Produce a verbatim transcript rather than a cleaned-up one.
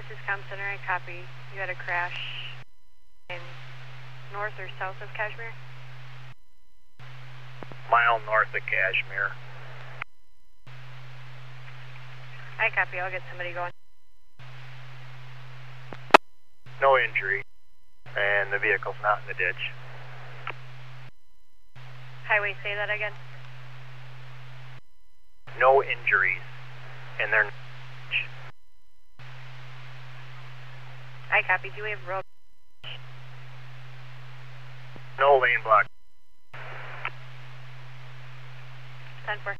This is Com Center, I copy. You had a crash in north or south of Kashmir? Mile north of Kashmir. I copy, I'll get somebody going. No injury, and the vehicle's not in the ditch. Highway, say that again. No injuries, and they're. I copy. Do we have road? No lane block. ten four.